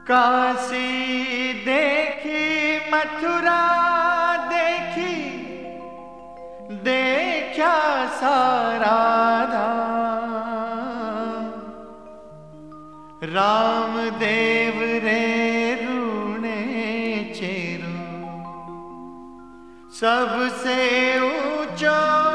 काशी देखी मथुरा देखी, देखा सारा धाम। राम देव रे रूणे चेरू, सबसे ऊंचो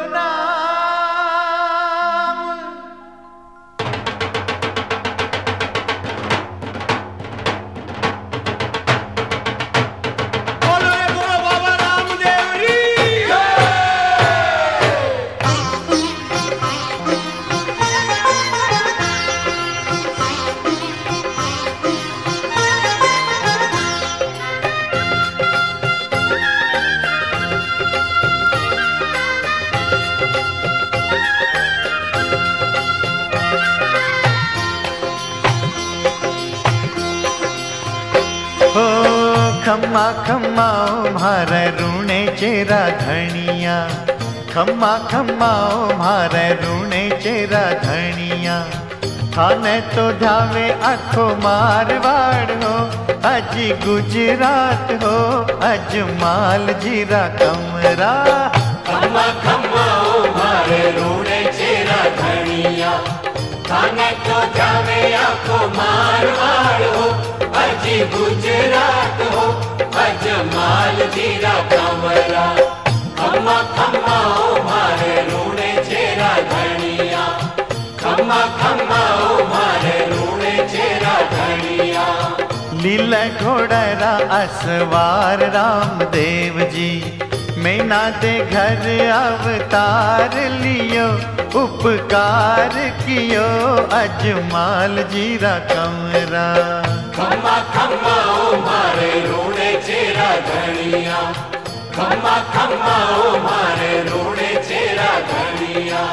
खम्मा खम्मा म्हारे रूणे चेरा धनिया, खम्मा खम्मा म्हारे रूणे चेरा धनिया। थाने तो ध्यावे आखो मारवाड़ हो, अज गुजरात हो, अज माल जीरा कमरा। खम्मा खम्मा म्हारे रूणे चेरा धनिया, थाने तो ध्यावे आखो मारवाड़ हो, अज गुजरात हो, अज माल जीरा कमरा। खम्मा खम्मा म्हारे रूणे चेरा धनिया, खम्मा खम्मा म्हारे रूणे चेरा धनिया। लीला घोड़रा असवार रामदेव जी, मैना दे घर अवतार लियो, उपकार कियो अजमाल जीरा कमरा। खम्मा खम्मा म्हारे रूणे चेरा धनिया, खम्मा खम्मा म्हारे रूणे चेरा धनिया।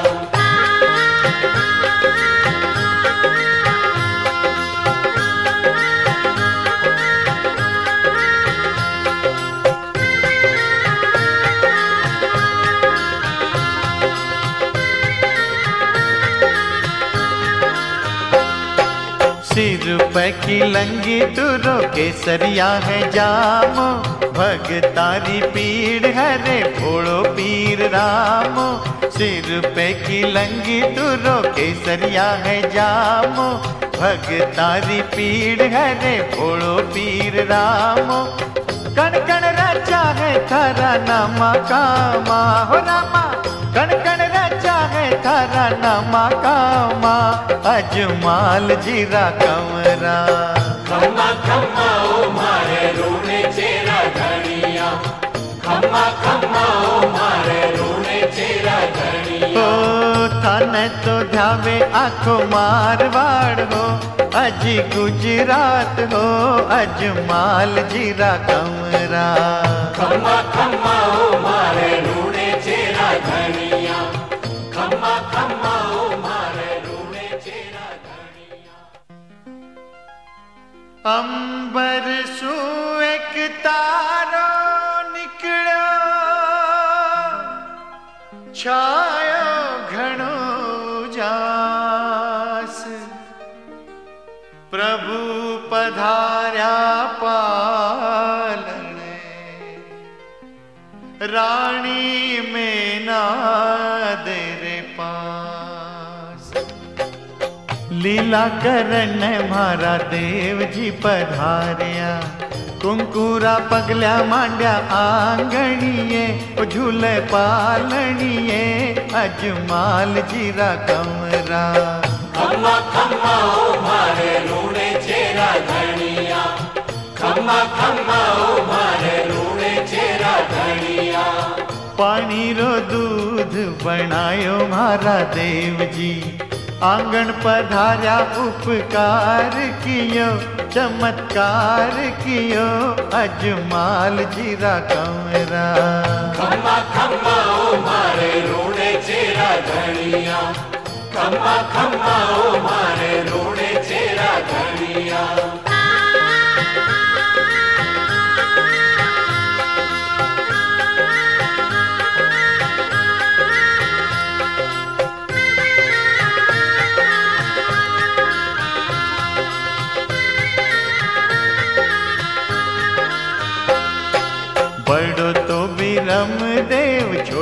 सिर पे की लंगी तुरो केसरिया है जामो, भगतारी पीड़ हरे भोड़ो पीर रामो। सिर पे की लंगी तुरो केसरिया है जामो, भगतारी पीड़ हरे भोड़ो पीर रामो। कण कण राजा है थारा नामा कामा हो रामा, कण कण राजा है थारा नामा कामा, अजमाल जीरा कमरा। खम्मा खम्मा म्हारे रूणे चेरा धनिया, खम्मा खम्मा म्हारे रूणे चेरा धनिया। ओ थाने तो ध्यावे आखो मारवाड़ हो, अज गुजरात हो, अजमाल जीरा कमरा। खम्मा खम्मा म्हारे रूणे चेरा धनिया, खम्मा खम्मा म्हारे रूणे चेरा धनिया। अंबर सु एक तारो निकलो, छायो घणो जास। प्रभु पधार्या पालने, रानी में ना देरे पास। लीला करन मारा देव जी पधार्या, कुंकुरा पगल्या मांड्या आंगणिये, झूले पालणिये, अजमाल जीरा कमरा। खम्मा खम्मा म्हारे रूणे चेरा धनिया, खम्मा खम्मा म्हारे रूणे चेरा धनिया। पानी रो दूध बनायो मारा देव जी, आंगन पधार्या उपकार कियो, चमत्कार कियो, अजमाल जीरा कमरा। खम्मा खम्मा म्हारे रूणे चेरा धनिया, खम्मा खम्मा म्हारे रूणे चेरा धनिया।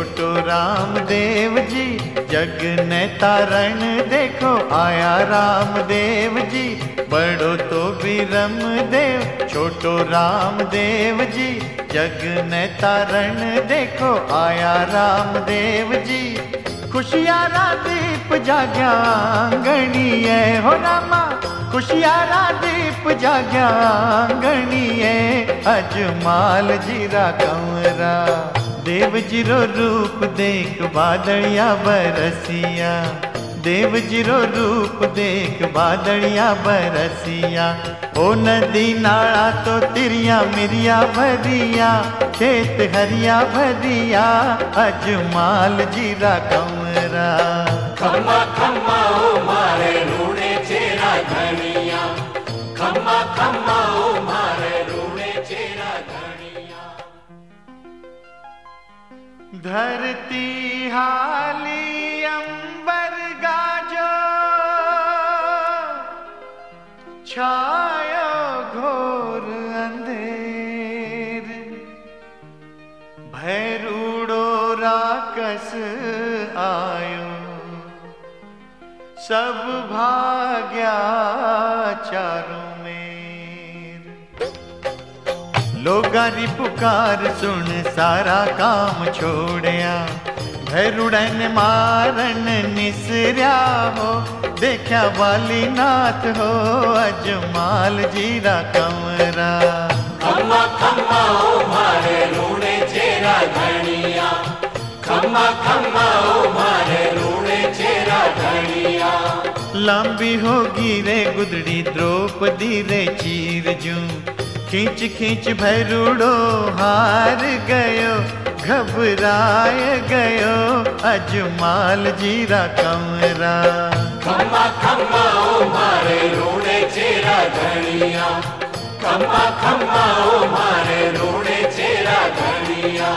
छोटो रामदेव जी, जग ने तारण देखो आया रामदेव जी। बड़ो तो बिरम देव छोटो रामदेव जी, जग ने तारण देखो आया रामदेव जी। खुशियारा दीप जाग्या आंगणीए हो रामा, खुशियारा दीप जाग्या आंगणीए। अजमाल जीरा कंवरा, देव जीरो रूप देख बादलिया बरसिया। देव जीरो रूप देख बादलिया बरसिया। ओ नदी नाला तो तिरिया मिरिया भरिया, खेत हरिया भरिया। अजमाल जीरा कंवरा, खम्मा खम्मा ओ मारे रूणे चेरा धनिया। खम्मा खम्मा ओ मारे रूणे चेरा धनिया। धरती हाली अंबर गाजो, छायो घोर अंधेर। भैरूड़ो राकस आयो, सब भाग्या चारों मेर। लोगारी पुकार सुन सारा काम छोड़या, भैरुड़न मारन निसर्या हो। देखा वाली नाथ हो अजमाल जीरा कंवरा। खम्मा खम्मा ओ मारे रूणे चेरा धनिया। खम्मा खम्मा ओ मारे रूणे चेरा धनिया। लंबी होगी रे गुदड़ी द्रौपदी रे चीर जूं, खींच खींच भैरूड़ो हार गयो, घबराए गयो अजमाल जीरा कंवरा। खम्मा खम्मा ओ मारे रूणे चेरा धनिया। खम्मा खम्मा ओ मारे रूणे चेरा धनिया।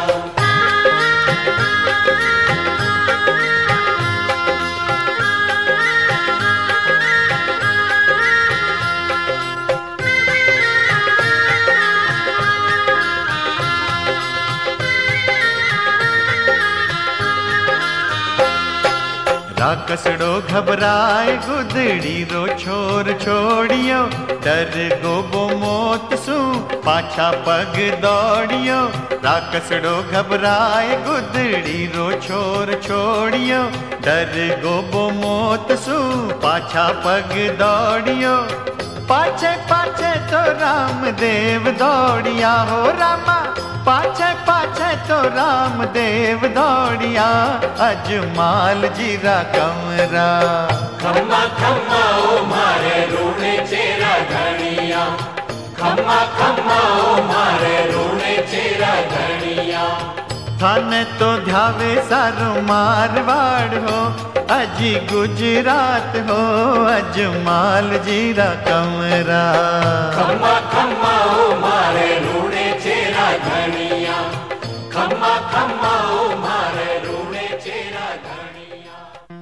राकसड़ो घबराए गुदड़ी रो छोर छोड़ियो, डर गोबो मौत सू पाछा पग दौड़ियो। राकसड़ो घबराए गुदड़ी रो छोर छोड़ियो, डर गोबो मौत सू पाछा पग दौड़ियो। पाछे पाछे तो रामदेव दौड़िया हो रामा, पाछे पाछे तो रामदेव दौड़िया। अजमाल जीरा कंवरा, खम्मा खम्मा ओ मारे रूणे चेरा धनिया। खम्मा खम्मा ओ मारे रूणे चेरा धनिया। थाने तो ध्यावे सारो मारवाड़ हो, अजी गुजरात हो अजमाल जीरा कंवरा। खम्मा खम्मा ओ मारे रूणे चेरा धनिया। खम्मा खम्मा ओ मारे रूणे चेरा धनिया।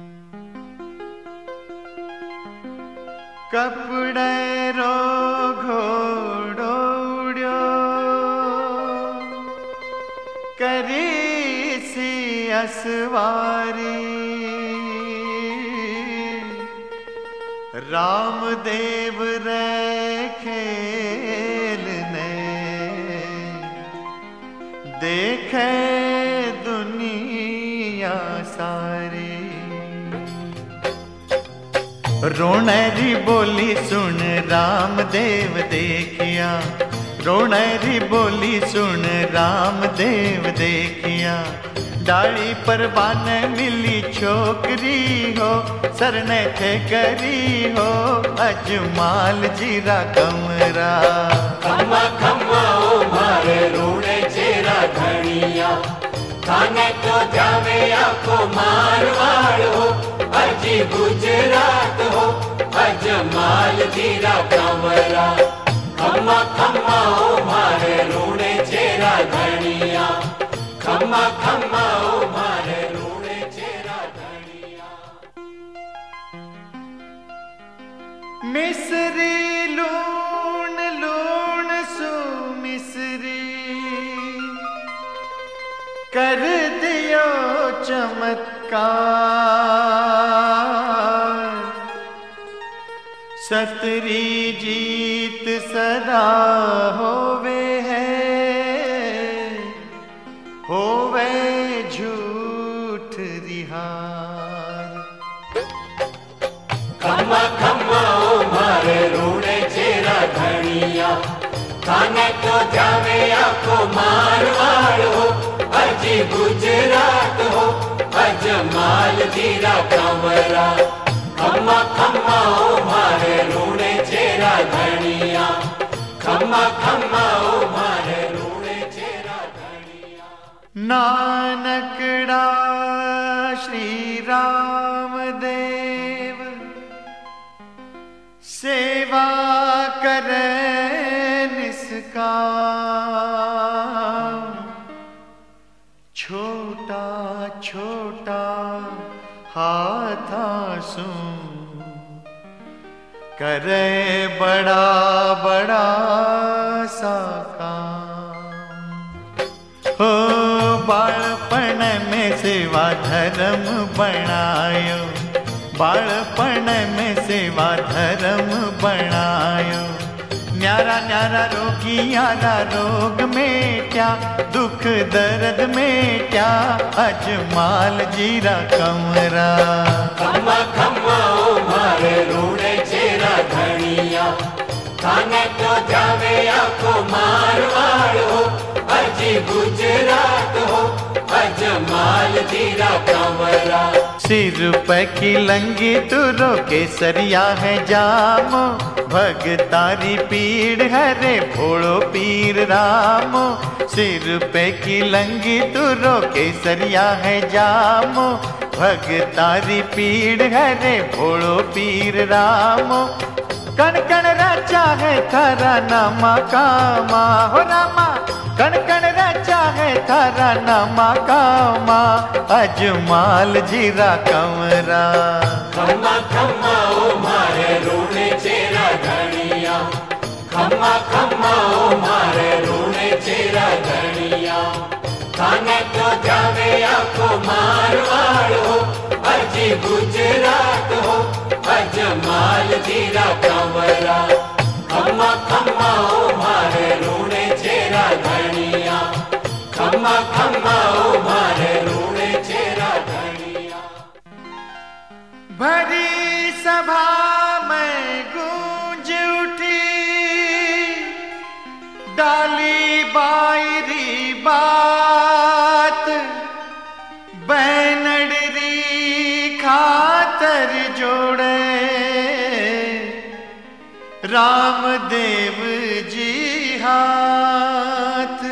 कपड़े रो घोड़ो उड़्यो, करी सी असवारी। रामदेव रे खेल ने देखे दुनिया सारी। रोनेरी बोली सुन रामदेव देखिया, रोनेरी बोली सुन रामदेव देखिया। डाली पर बाने मिली छोकरी हो, सरने थे करी हो अजमाल जीरा कंवरा। खम्मा खम्मा ओ मारे रूणे चेरा धनिया। थाने तो जावे आको मारवाड़ हो, अजी गुजरात हो अजमाल जीरा कंवरा। खम्मा खम्मा ओ मारे रूणे चेरा धनिया। खम्मा खम्मा ओ मारे रूणे चेरा धनिया। मिसरी लूण लूण सु मिसरी कर दिया दियो चमत्कार, सतरी जीत सदा होवे झूठ रिहार। खम्मा खम्मा ओ मारे रूणे चेरा धनिया, थाने तो जावे आको मारवाड़ हो, अजी गुजरात हो, अजमाल जीरा कमरा। खम्मा खम्मा ओ मारे रूणे चेरा धनिया, खम्मा खम्मा ओ मारे रूणे चेरा धनिया। नानकड़ा श्री राम देव सेवा करे निष्काम, छोटा छोटा हाथा सू करे बड़ा बड़ा सा काम। हो बालपण में सेवा धर्म बनायो, बालपण में सेवा धर्म बनायो। न्यारा न्यारा रोगियारा रोग मेट्या, दुख दर्द मेट्या, अजमाल जीरा कमरा। खम्मा खम्मा ओ मारे रूणे चेरा धनिया, थाने तो जावे आको मारवाड़ हो, अजी गुजरात हो, अजमाल जीरा कमरा। सिर पे की लंगी तुरो केसरिया है जामो, भगतारी पीड़ हरे भोड़ो पीर रामो। सिर पे की लंगी तुरो केसरिया है जामो, भगतारी पीड़ हरे भोड़ो पीर रामो। कण कण राजा है थारा नामा कामा, हो रामा कण कण राजा है थारा नामा कामा, अजमाल जीरा कमरा। खम्मा खम्मा ओ मारे रूणे चेरा धनिया, खम्मा खम्मा ओ मारे रूणे चेरा धनिया। थाने तो जावे आको मारवाड़ हो, अजी गुजरात हो, अजमाल जीरा कमरा। खम्मा खम्मा ओ मारे रूणे चेरा धनिया, खम्मा खम्मा ओ मारे रूणे चेरा धनिया। भरी सभा में गूंज उठी डाली बायरी बात, बैनडरी खातर जोड़े रामदेव जी हाथ।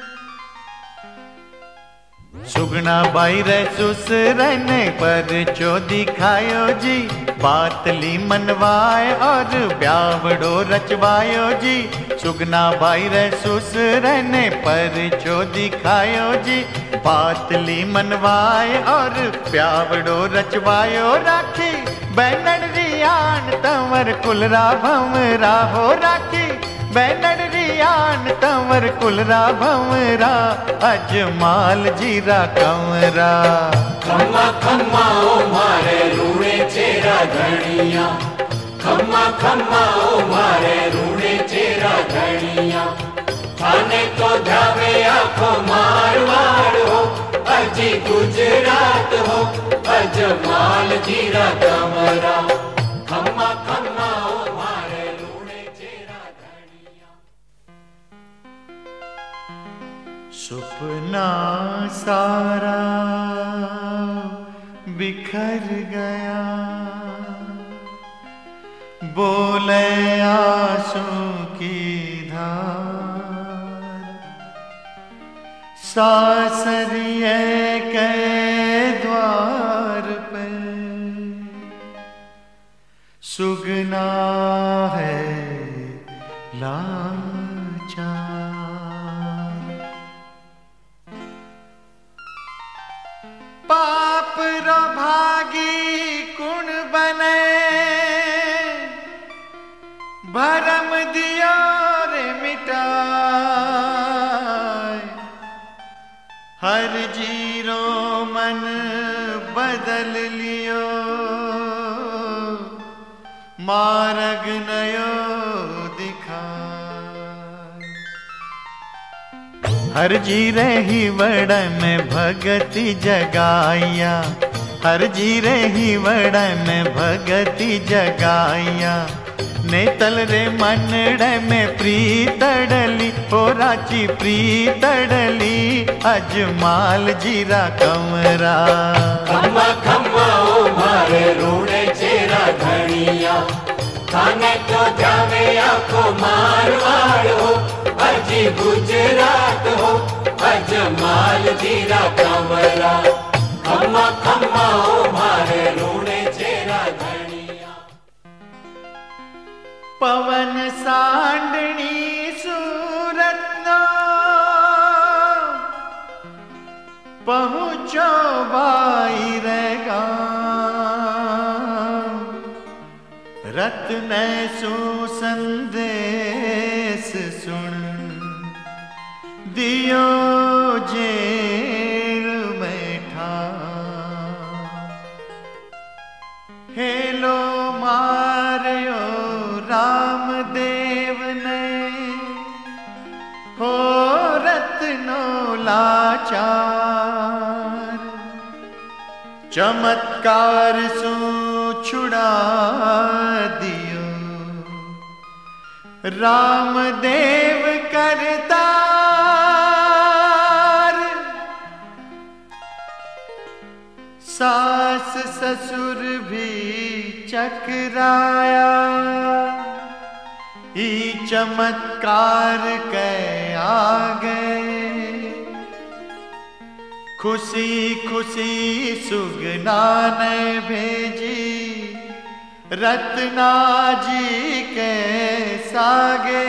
सुगना बाई रे सुसरन पर चो दिखायो जी, बातली मनवाए और ब्यावड़ो रचवायो जी। सुगना बाई रे सुसरन पर चो दिखायो जी, बातली मनवाए और ब्यावड़ो रचवायो। राखी बैनड़ रियान तंवर कुलरा भंवरा हो, राखी बैनड़ रियान तंवर कुलरा भंवरा, अजमाल जीरा कमरा। खम्मा खम्मा ओ मारे रूणे चेरा धनिया, खम्मा खम्मा ओ मारे रूणे चेरा धनिया। थाने तो जावे आको मारवाड़ हो, अजी गुजरात हो, अजमाल जीरा कमरा। खम्मा खम्मा ओ मारे रूणे चेरा धनिया। सुपना सारा बिखर गया, बोले आंसू की धार। सासरिये के द्वार पे सुगना है लाचार। पाप रो भागी कुण बने, भरम दियो रे मिटाए। हर जीरो मार्ग नयो दिखा। हर जी रही वड़ में भगति जगाया, हर जी रही वड़ में भगति जगाया। नेतल रे मनड़ में प्रीतड़ली, हो राची प्रीतड़ली, अजमाल जीरा कमरा। खम्मा खम्मा ओ मारे रूड़े चेरा धनिया, थाने तो जावे आको मारवाड़ हो, अजी गुजरात हो, अजमाल जीरा कमरा। खम्मा खम्मा ओ मारे रूड़े चेरा धनिया। पवन सांडनी सूरत पहुँचो बाईरगा, रत्न सु संदेश सुन, दियो जेल में ठार। हेलो मार्यो रामदेव ने, हो रत्नो लाचार। चमत्कार सु छुड़ा दियो, रामदेव करतार। सास ससुर भी चकराया, ई चमत्कार के आगे। खुशी खुशी सुगना ने भेजी, रत्ना जी के सागे।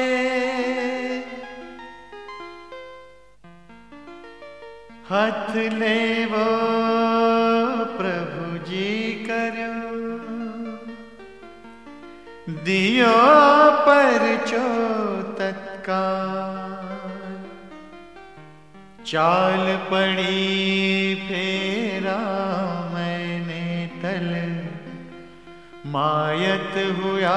हथ लेवो प्रभु जी करो, दियो परचो तत्काल। चाल पड़ी फेरा मैंने तल, मायत हुआ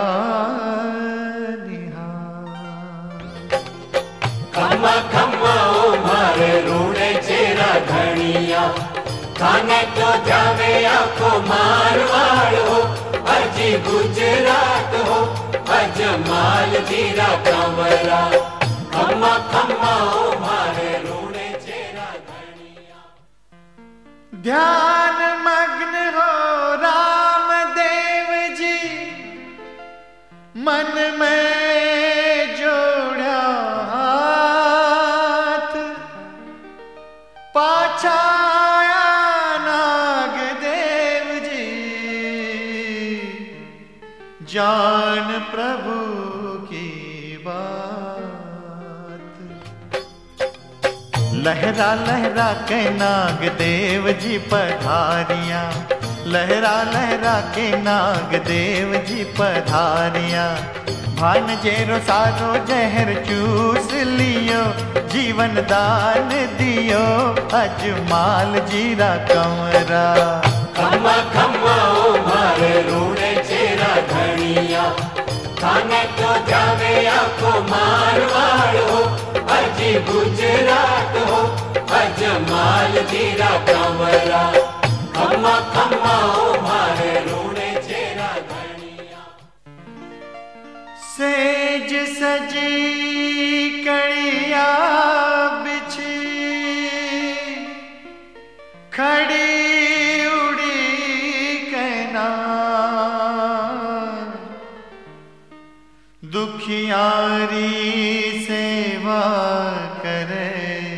निहार। खम्मा खम्मा ओ मारे रूड़े चेरा धनिया, थाने तो जावे आको मारवाड़ हो, अजी गुजरात हो, अजमाल जीरा कमरा। खम्मा खम्मा ओ मारे रूड़े चेरा धनिया। ध्यान मग्न हो रामदेव जी, मन में जोड़ा हाथ। पाछाया नागदेव जी, जान प्रभु की बात। लहरा लहरा के नागदेव जी पधारिया, लहरा लहरा के नागदेव जी पधारिया। भान जेरो सारो जहर चूस लियो, जीवन दान दियो, अजमाल जीरा कमरा। खम्मा खम्मा ओ मारे रूड़े चेरा धनिया, थाने तो जावे आको मारवाड़ हो, अजी गुजरात हो, अजमाल जीरा कमरा। खम्मा खम्मा ओ मारे रूड़े चेरा धनिया। सेज सजी कड़िया बिछी, खड़ी उड़ी कहना। दुखियारी सेवा करे,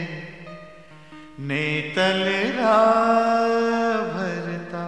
नेतल भरता।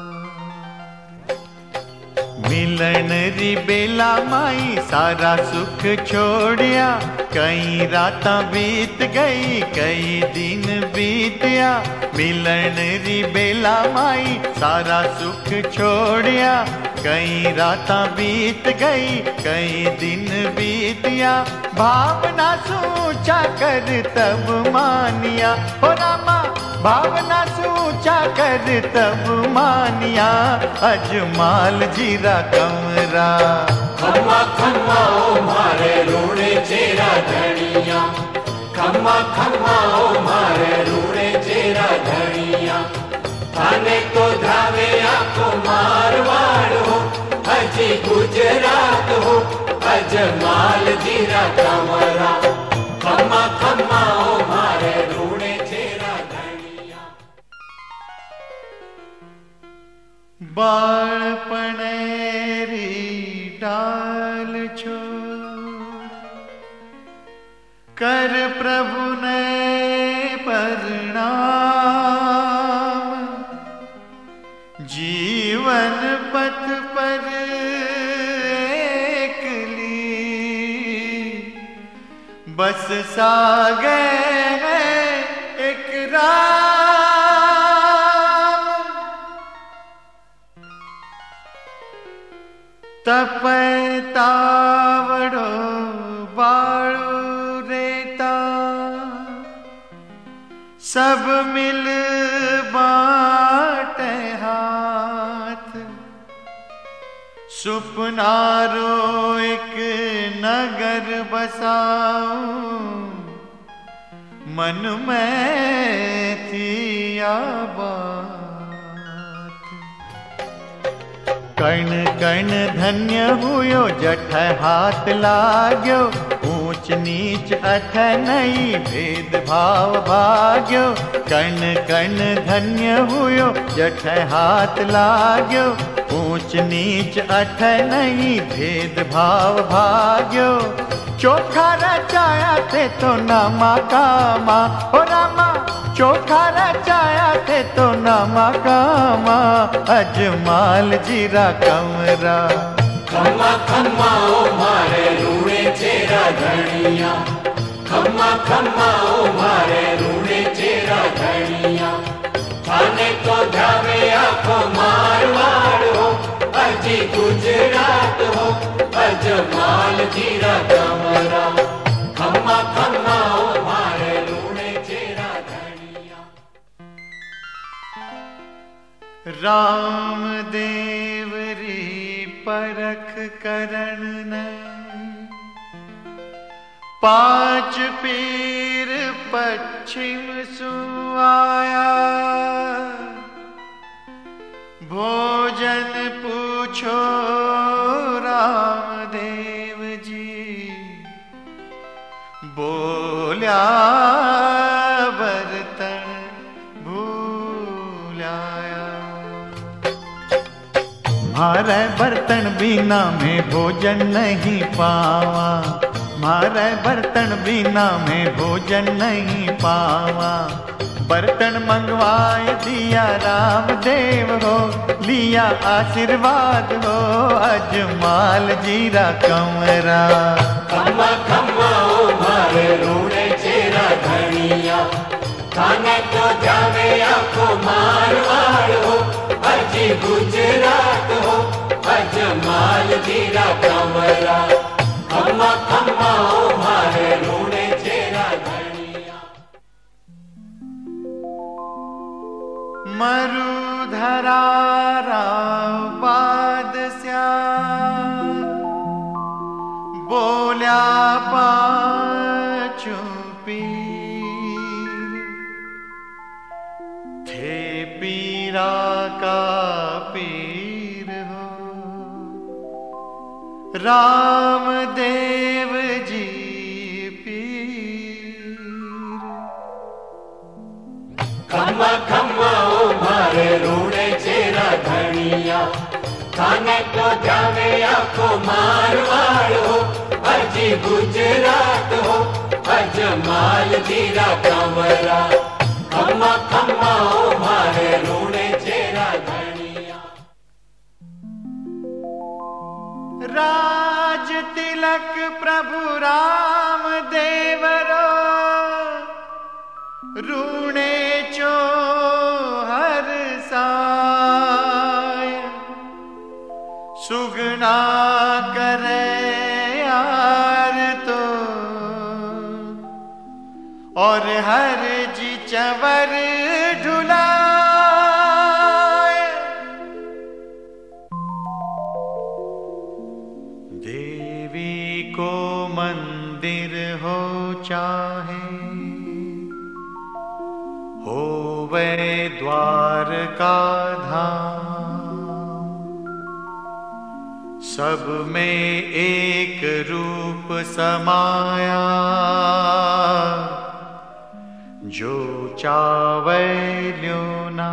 मिलन री बेला माई सारा सुख छोड़िया, कई रातां बीत गई कई दिन बीतिया। मिलन री बेला माई सारा सुख छोड़िया, कई रातां बीत गई कई दिन बीतिया। भावना सोचा कर तब मानिया, हो रामा भावना सूचा कर तब मानिया अजमाल जीरा कमरा। खम्मा खम्मा ओ मारे रूणे चेरा धनिया, खम्मा खम्मा ओ मारे रूणे चेरा धनिया। थाने तो धावे आको मारवाड़ हो, हजी गुजरात हो अजमाल जीरा कमरा। खम्मा खम्मा ओ मारे रूणे चेरा धनिया। बाळपणेरी डाल छोड़ कर प्रभु ने प्रणाम। जीवन पथ पर एकली बस सागे एक राम। तपतावड़ो बाळू रेता सब मिल बाटे हाथ। सुपनारो एक नगर बसाऊं मन में थी बात। कण कण धन्य हुयो जठ हाथ लाग्यो। ऊंच नीच अठ नहीं भेद भाव भाग्यो। कण कण धन्य हुयो जठ हाथ लाग्यो। ऊंच नीच अठ नहीं भेद भाव भाग्यो। चोखा रचाया थे तो नामा कामा ओ रामा। चोखा रचाया थे तो नामा कामा अजमाल जीरा कमरा। खम्मा खम्मा ओ मारे रूणे चेरा धनिया, खम्मा खम्मा ओ मारे रूणे चेरा धनिया। थाने तो धावे आको मारवाड़ हो, अजी गुजरात हो अजमाल जीरा कमरा। खम्मा खम्मा ओ मारे रूणे चेरा धनिया। राम देवरी परख करण ने पांच पीर पश्चिम सुआया। भोजन पूछो रामदेव जी बोल्या बर्तन भूलाया। मारे बर्तन बिना में भोजन नहीं पावा। मारे बर्तन बिना में भोजन नहीं पावा। बर्तन मंगवाए दिया रामदेव हो, लिया आशीर्वाद हो अजमाल जीरा कमरा। खम्मा खम्मा ओ मारे रूणे चेरा धनिया। थाने तो जावे आको मारवाड़ हो, अजी गुजरात हो अजमाल जीरा कमरा। खम्मा खम्मा ओ मारे रूणे चेरा धनिया। मरुधरा राव बादशाह बोल्या पांचू पीर। थे पीरा का पीर हो रामदेव जी पीर। खम्मा खम्मा ओ मारे रूणे चेरा धनिया। थाने तो जावे आको मारवाड़ हो, अजी गुजरात हो अजमाल जीरा कमरा। खम्मा खम्मा ओ मारे रूणे चेरा धनिया। राज तिलक प्रभु राम देवरो रूणे चो हर साय। सुगना करे यार तो और हर जी चंवर ढुलाए, देवी को मंदिर हो चाहे होवे द्वारका धाम, सब में एक रूप समाया, जो चावे ल्यो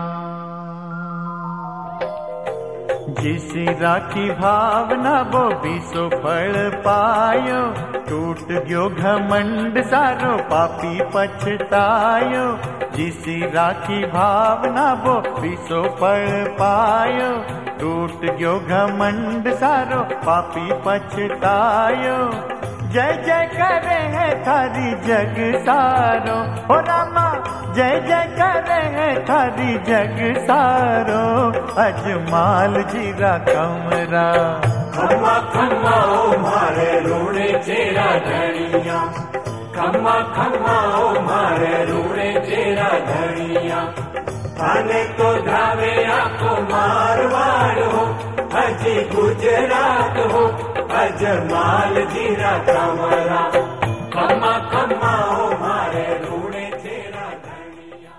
नाम। जिस राखी भावना वो बीसो फल पायो, टूट गयो घमंड सारो पापी पछतायो। जिस राखी भावना वो बीसो फल पायो, टूट गयो घमंड सारो पापी पछतायो। जय जय करे है थारी जग सारो, ओ रामा जय जय करे है थारी जग सारो। अजमाल जीरा कमरा, खम्मा खम्मा ओ मारे रूड़े चेरा धनिया, खम्मा खम्मा ओ मारे रूड़े चेरा धनिया। थाने तो धावे आको मारवाड़ हो, अजी गुजरात हो, अजमाल जीरा कमरा। खम्मा खम्मा ओ मारे रूड़े चेरा धनिया।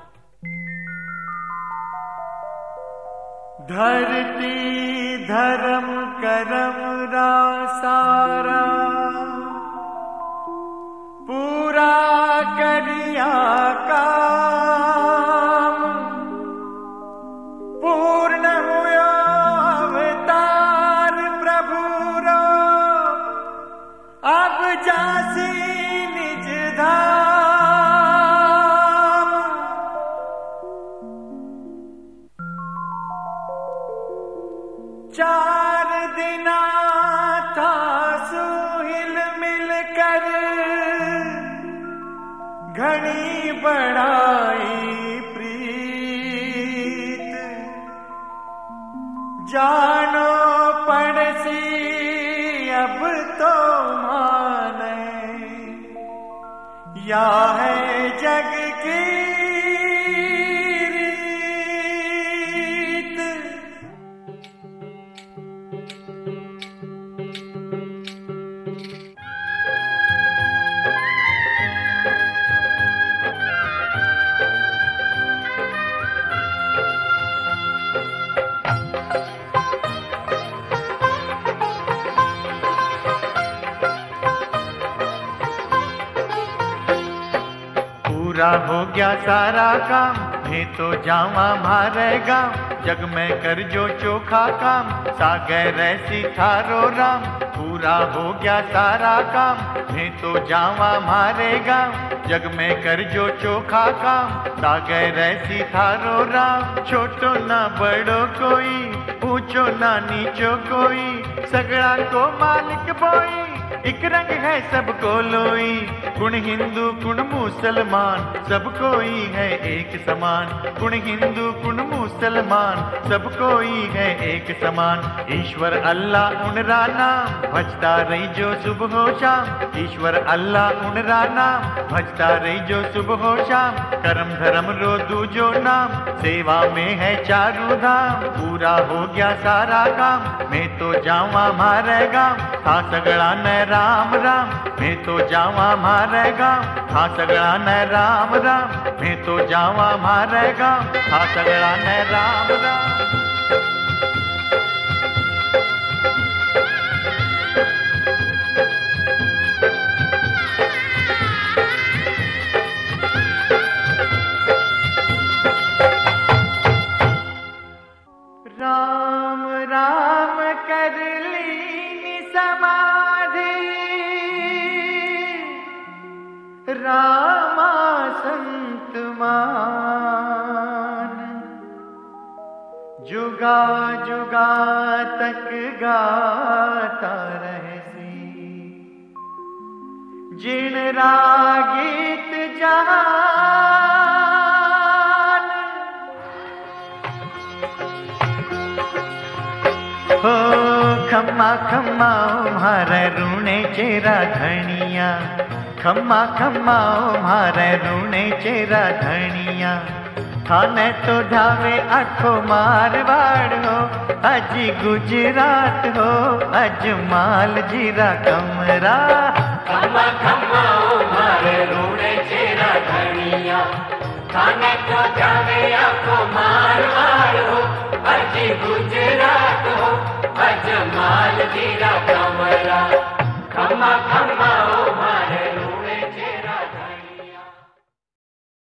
धरती धर्म करम रा सारा, पूरा करिया काम। पूर्ण हुयो अवतार प्रभु रो, अब जासी निज धाम। चार दिना था सुहिल मिलकर, घनी बढ़ाई प्रीत। जानो पड़सी अब तो माने, या है जग की रीत। पूरा हो गया सारा काम, मैं तो जावा मारे गाँव। जग में कर जो चोखा काम, सागे रैसी थारो राम। पूरा हो गया सारा काम, मैं तो जावा मारे गाँव। जग में कर जो चोखा काम, सागे रैसी थारो राम। छोटो ना बड़ो कोई, ऊंचो ना नीचो कोई, सगड़ा को मालिक बोई। एक रंग है सबको लोई, कुण हिंदू कुण मुसलमान, सब कोई है एक समान। कुण हिंदू कुण मुसलमान, सब कोई है एक समान। ईश्वर अल्लाह उनरा नाम, भजता रही जो सुबह हो शाम। ईश्वर अल्लाह उनरा नाम, भजता रही जो सुबह हो शाम। कर्म धर्म रो दूजो नाम, सेवा में है चारू धाम। पूरा हो गया सारा काम, मैं तो जावा मारे गाँव। था सगड़ा न राम राम, मैं तो जावा मारे गाँव। था सगड़ा न राम राम, मैं तो जावा मारे गाँव। था सगड़ा न राम राम। राम राम कर लीनी समाधि, रामा संत मान। जुगा जुगा तक गाता रहसी, जिन रागीत जहान। हो खम्मा खम्मा ओ म्हारे रूणे चेरा धनिया, खम्मा खम्मा ओ म्हारे रूणे चेरा धनिया। थाने तो ढावे आखो मारवाड़ हो, अजी गुजरात हो, अजमाल जीरा कमरा। खम्मा खम्मा ओ म्हारे रूणे चेरा धनिया, थाने तो ढावे आखो मारवाड़ हो, अजी गुजरात हो, अजमाल जीरा